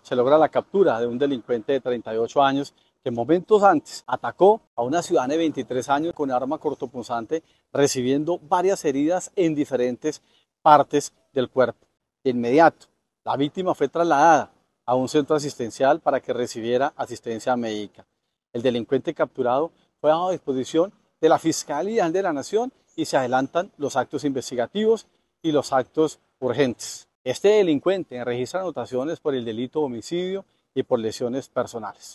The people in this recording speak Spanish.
se logra la captura de un delincuente de 38 años que momentos antes atacó a una ciudadana de 23 años con arma cortopunzante, recibiendo varias heridas en diferentes partes del cuerpo. De inmediato, la víctima fue trasladada a un centro asistencial para que recibiera asistencia médica. El delincuente capturado fue dado a disposición de la Fiscalía de la Nación y se adelantan los actos investigativos y los actos urgentes. Este delincuente registra anotaciones por el delito de homicidio y por lesiones personales.